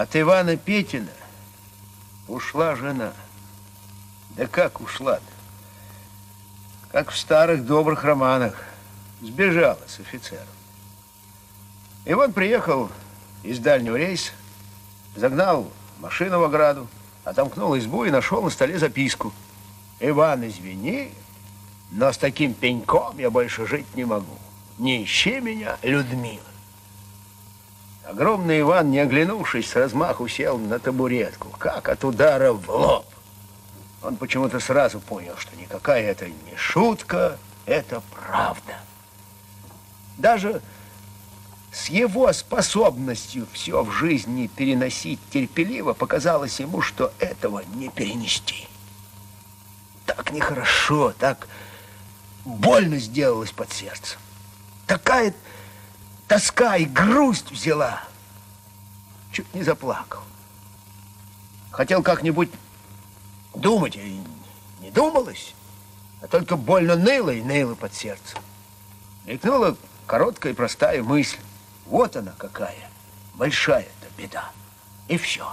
От Ивана Петина ушла жена. Да как ушла-то? Как в старых добрых романах. Сбежала с офицером. Иван приехал из дальнего рейса, загнал машину в ограду, отомкнул избу и нашел на столе записку. «Иван, извини, но с таким пеньком я больше жить не могу. Не ищи меня, Людмила». Огромный Иван, не оглянувшись, с размаху сел на табуретку, как от удара в лоб. Он почему-то сразу понял, что никакая это не шутка, это правда. Даже с его способностью все в жизни переносить терпеливо показалось ему, что этого не перенести. Так нехорошо, так больно сделалось под сердцем. Такая тоска и грусть взяла. Чуть не заплакал. Хотел как-нибудь думать, и не думалось, а только больно ныло и ныло под сердцем. Мелькнула короткая и простая мысль. Вот она какая большая-то беда. И все.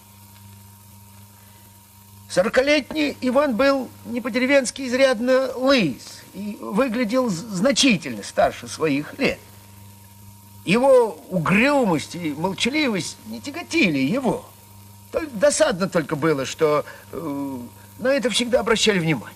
40-летний Иван был не по-деревенски изрядно лыс и выглядел значительно старше своих лет. Его угрюмость и молчаливость не тяготили его. Досадно только было, что на это всегда обращали внимание.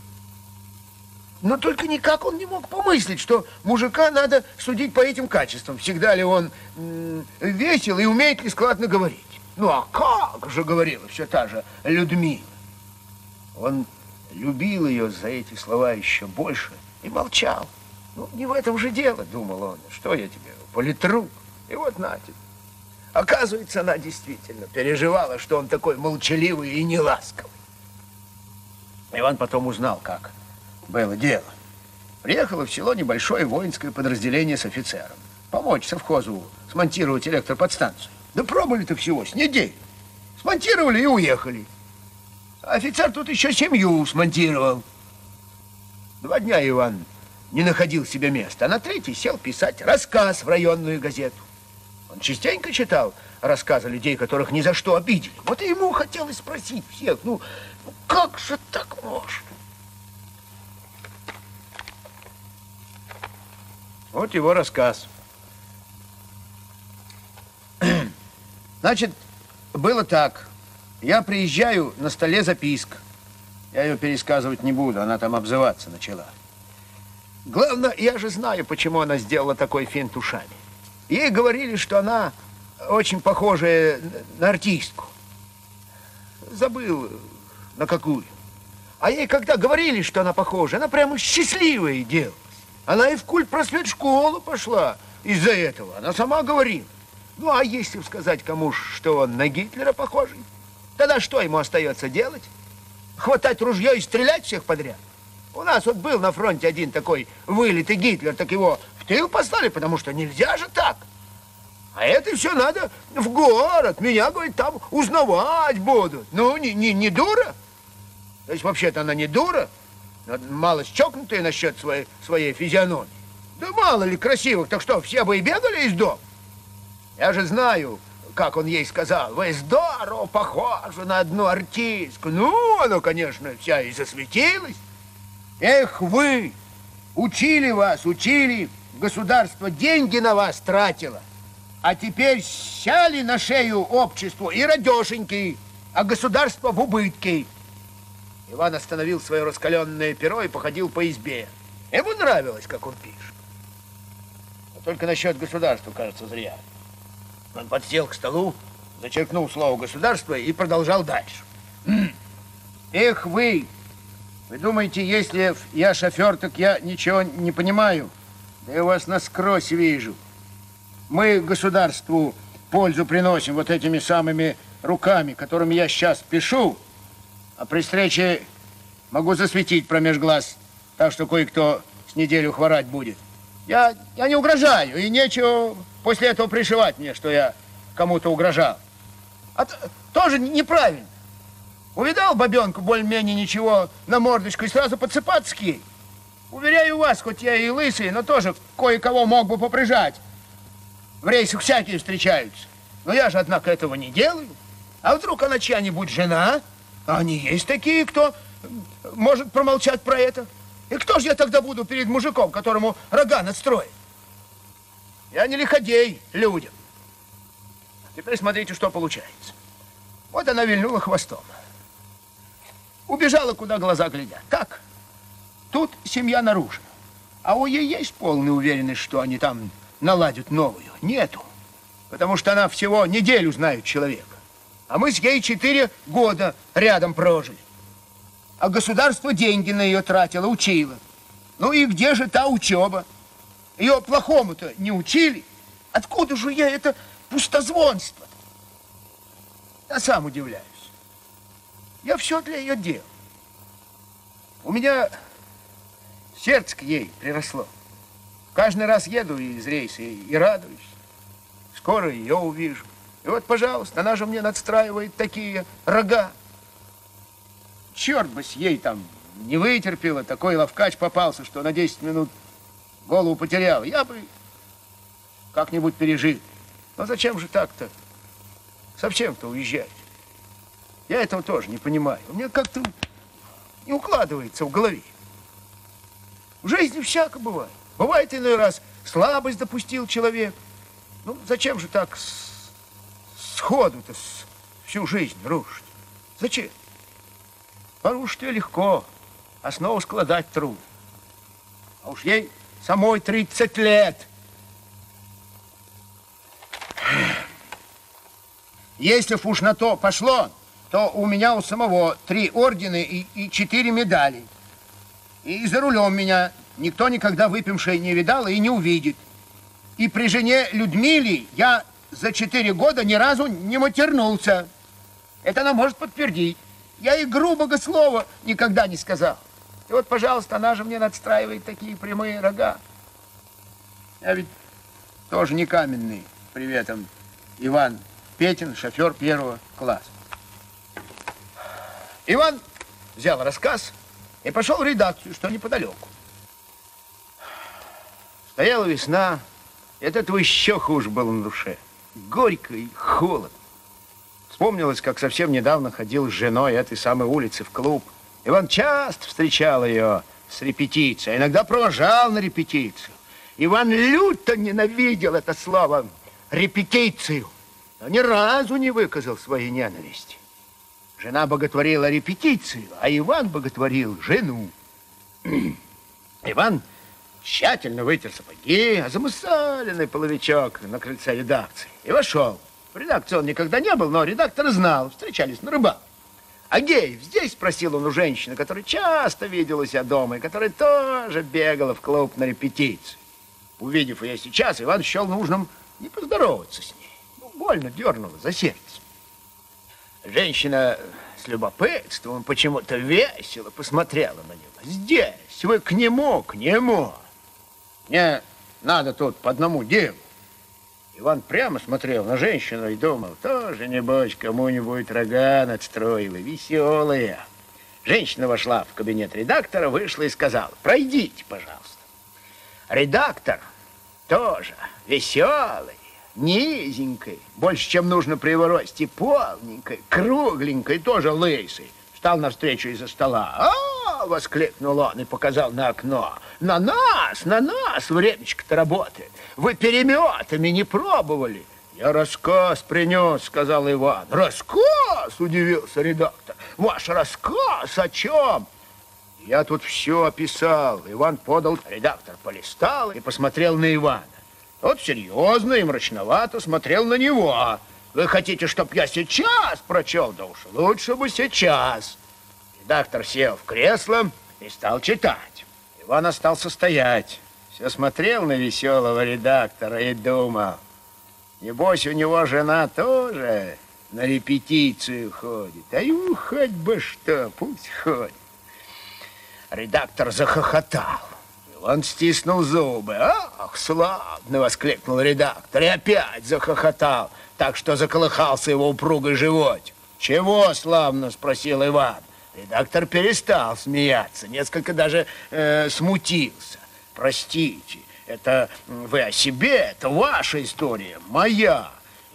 Но только никак он не мог помыслить, что мужика надо судить по этим качествам. Всегда ли он весел и умеет ли складно говорить. Ну, а как же, говорила все та же Людмила. Он любил ее за эти слова еще больше и молчал. Ну, не в этом же дело, думал он. Что я тебе, политрук? И вот на тебе. Оказывается, она действительно переживала, что он такой молчаливый и неласковый. Иван потом узнал, как было дело. Приехало в село небольшое воинское подразделение с офицером. Помочь совхозу смонтировать электроподстанцию. Да пробыли-то всего с неделю. Смонтировали и уехали. А офицер тут еще семью смонтировал. 2 дня Иван не находил себе места, а на 3-й сел писать рассказ в районную газету. Он частенько читал рассказы людей, которых ни за что обидели. Вот и ему хотелось спросить всех, ну как же так можно? Вот его рассказ. Значит, было так. Я приезжаю, на столе записка. Я ее пересказывать не буду, она там обзываться начала. Главное, я же знаю, почему она сделала такой финт ушами. Ей говорили, что она очень похожая на артистку. Забыл, на какую. А ей, когда говорили, что она похожа, она прямо счастливая делалась. Она и в культпросветшколу пошла из-за этого. Она сама говорила. Ну, а если сказать кому, что он на Гитлера похожий, тогда что ему остается делать? Хватать ружье и стрелять всех подряд? У нас вот был на фронте один такой вылитый Гитлер, так его в тыл послали, потому что нельзя же так. А это все надо в город. Меня, говорит, там узнавать будут. Ну, не дура? То есть, вообще-то она не дура, но мало чокнутая насчет своей физиономии. Да мало ли красивых, так что, все бы и бегали из дома? Я же знаю, как он ей сказал. Вы здорово похожи на одну артистку. Ну, она, конечно, вся и засветилась. Эх вы, учили, государство деньги на вас тратило, а теперь сяли на шею обществу и радешеньки, а государство в убытке. Иван остановил свое раскаленное перо и походил по избе. Ему нравилось, как он пишет. Но только насчет государства, кажется, зря. Он подсел к столу, зачеркнул слово «государство» и продолжал дальше. Эх вы думаете, если я шофер, так я ничего не понимаю? Да я вас насквозь вижу. Мы государству пользу приносим вот этими самыми руками, которыми я сейчас пишу, а при встрече могу засветить промеж глаз, так что кое-кто с неделю хворать будет. Я не угрожаю, и нечего после этого пришивать мне, что я кому-то угрожал. А тоже неправильно. Увидал бабенку более-менее ничего на мордочку и сразу подсыпаться к ей. Уверяю вас, хоть я и лысый, но тоже кое-кого мог бы поприжать. В рейсах всякие встречаются. Но я же, однако, этого не делаю. А вдруг она чья-нибудь жена? А они есть такие, кто может промолчать про это. И кто же я тогда буду перед мужиком, которому рога надстроит? Я не лиходей людям. Теперь смотрите, что получается. Вот она вильнула хвостом. Убежала, куда глаза глядят. Так, тут семья нарушена. А у ей есть полная уверенность, что они там наладят новую? Нету. Потому что она всего неделю знает человека. А мы с ей 4 года рядом прожили. А государство деньги на ее тратило, учило. Ну и где же та учеба? Ее плохому-то не учили. Откуда же я это пустозвонство? Я сам удивляюсь. Я все для ее делал. У меня сердце к ей приросло. Каждый раз еду из рейса и радуюсь. Скоро ее увижу. И вот, пожалуйста, она же мне надстраивает такие рога. Черт бы с ей там не вытерпела, такой ловкач попался, что на 10 минут голову потерял. Я бы как-нибудь пережил. Но зачем же так-то совсем-то уезжать? Я этого тоже не понимаю. У меня как-то не укладывается в голове. В жизни всяко бывает. Бывает иной раз слабость допустил человек. Ну, зачем же так сходу-то всю жизнь рушить? Зачем? Порушить ее легко, а снова складать трудно. А уж ей самой 30 лет. Если уж на то пошло, то у меня у самого 3 ордена и 4 медали. И за рулем меня никто никогда выпивший не видал и не увидит. И при жене Людмиле я за 4 года ни разу не матернулся. Это она может подтвердить. Я и грубого слова никогда не сказал. И вот, пожалуйста, она же мне надстраивает такие прямые рога. Я ведь тоже не каменный. Приветом, Иван Петин, шофер 1 класса. Иван взял рассказ и пошел в редакцию, что неподалеку. Стояла весна, и от этого еще хуже было на душе. Горько и холодно. Вспомнилось, как совсем недавно ходил с женой этой самой улицы в клуб. Иван часто встречал ее с репетицией, а иногда провожал на репетицию. Иван люто ненавидел это слово «репетицию», но ни разу не выказал своей ненависти. Жена боготворила репетицию, а Иван боготворил жену. Иван тщательно вытер сапоги, а замусоленный половичок на крыльце редакции и вошел. В редакции он никогда не был, но редактор знал, встречались на рыбалке. А Геев здесь, спросил он у женщины, которая часто видела себя дома и которая тоже бегала в клуб на репетицию. Увидев ее сейчас, Иван счел нужным не поздороваться с ней. Ну, больно дернула за сердце. Женщина с любопытством почему-то весело посмотрела на него. Здесь, вы к нему, к нему. Мне надо тут по одному делу. Иван прямо смотрел на женщину и думал, тоже, небось, кому-нибудь рога надстроила, веселая. Женщина вошла в кабинет редактора, вышла и сказала, пройдите, пожалуйста. Редактор тоже веселый, низенький, больше, чем нужно при его росте, полненький, кругленький, тоже лысый. Встал навстречу из-за стола. «А!» — воскликнул он и показал на окно. На нас, времечко-то работает. Вы переметами не пробовали?» «Я рассказ принес», — сказал Иван. «Рассказ?» — удивился редактор. «Ваш рассказ о чем?» «Я тут все описал». Иван подал, редактор полистал и посмотрел на Ивана. Тот серьезно и мрачновато смотрел на него. «Вы хотите, чтоб я сейчас прочел? Да уж лучше бы сейчас». Редактор сел в кресло и стал читать. Иван остался стоять. Все смотрел на веселого редактора и думал, небось, у него жена тоже на репетицию ходит. А ему хоть бы что, пусть ходит. Редактор захохотал. Иван стиснул зубы. «Ах, славно!» — воскликнул редактор и опять захохотал, так что заколыхался его упругой животик. «Чего славно?» — спросил Иван. Редактор перестал смеяться, несколько даже смутился. «Простите, это вы о себе, это ваша история, моя. И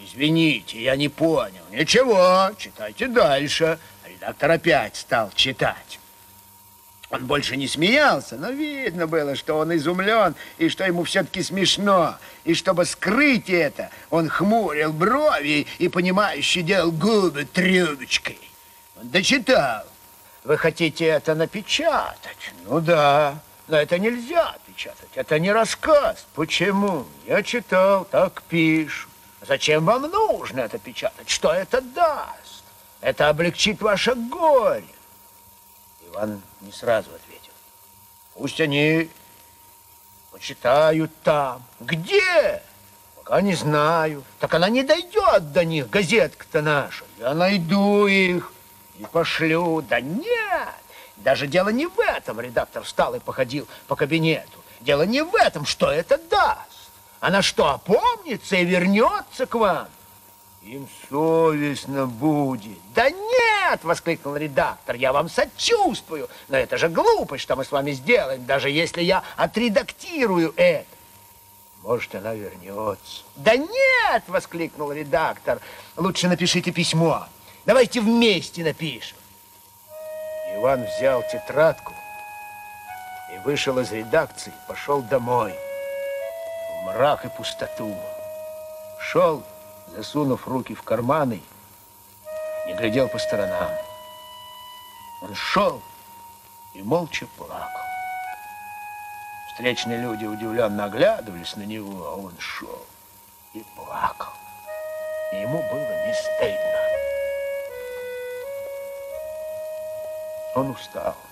Извините, я не понял. Ничего, читайте дальше. Редактор опять стал читать. Он больше не смеялся, но видно было, что он изумлен, и что ему все-таки смешно. И чтобы скрыть это, он хмурил брови и, понимающе, делал губы трубочкой. Он дочитал. Вы хотите это напечатать? Ну да, но это нельзя печатать, это не рассказ. Почему? Я читал, так пишут. Зачем вам нужно это печатать? Что это даст? Это облегчит ваше горе. Иван не сразу ответил. Пусть они почитают там. Где? Пока не знаю. Так она не дойдет до них, газетка-то наша. Я найду их и пошлю. Да нет, даже дело не в этом. Редактор встал и походил по кабинету. Дело не в этом, что это даст. Она что, опомнится и вернется к вам? Им совестно будет. Да нет, воскликнул редактор, я вам сочувствую. Но это же глупость, что мы с вами сделаем, даже если я отредактирую это. Может, она вернется. Да нет, воскликнул редактор, лучше напишите письмо. Давайте вместе напишем. Иван взял тетрадку и вышел из редакции, пошел домой. В мрак и пустоту. Шел, засунув руки в карманы, не глядел по сторонам. Он шел и молча плакал. Встречные люди удивленно оглядывались на него, а он шел и плакал. И ему было не стыдно. Он устал.